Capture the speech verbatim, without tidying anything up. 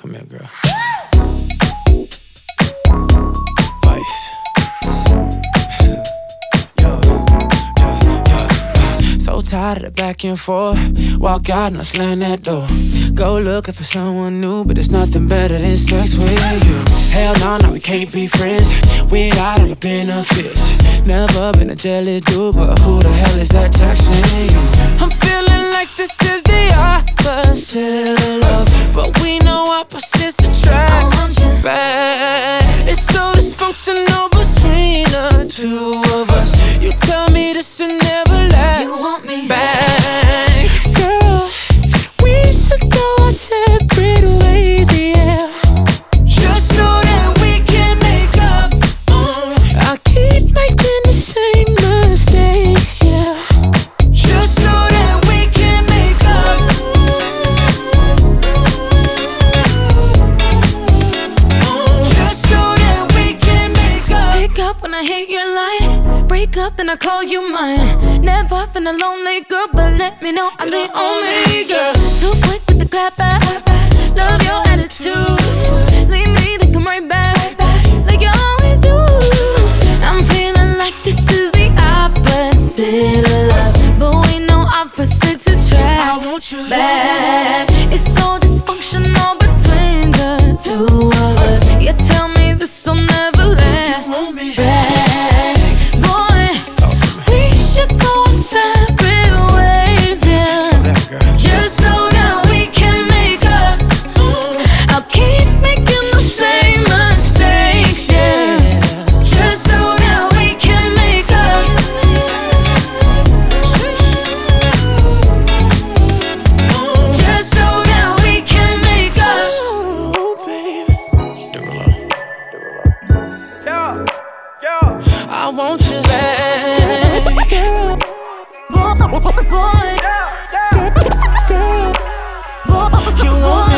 Come here, girl. Vice. Yo, yo, yo. So tired of the back and forth. Walk out and I slam that door. Go looking for someone new, but there's nothing better than sex with you. Hell no, no, we can't be friends without all the benefits. Never been a jealous dude, but who the hell is that texting you? I'm feeling like this is the opposite of love, but we know opposites attract. Back. It's so dysfunctional between the two of us. You tell me this will never last. You want me back, girl. We should go our separate ways, yeah. Just so that we can make up. Uh, I keep making the same mistakes, yeah. Just so that we can make up. Uh, just so that we can make up. Pick up when I hit your line. Break up then I call you mine. Never been a lonely girl, but let me know I'm the only girl. Too quick with the clap back. Love your attitude. Leave me to come right back, like you always do. I'm feeling like this is the opposite of love, but we know opposites attract. I want you back. It's so dysfunctional between the two of us. You tell me this will never last. You want me back, boy. Talk to me. We should go our separate ways, yeah. Slow down, girl. Just so that we can make up. I'll keep making the same mistakes, yeah. Just so that we can make up. Just so that we can make up. Oh, baby. Derulo. Yo, yo. I want you back, girl. Boy, boy, Girl, girl. boy, You want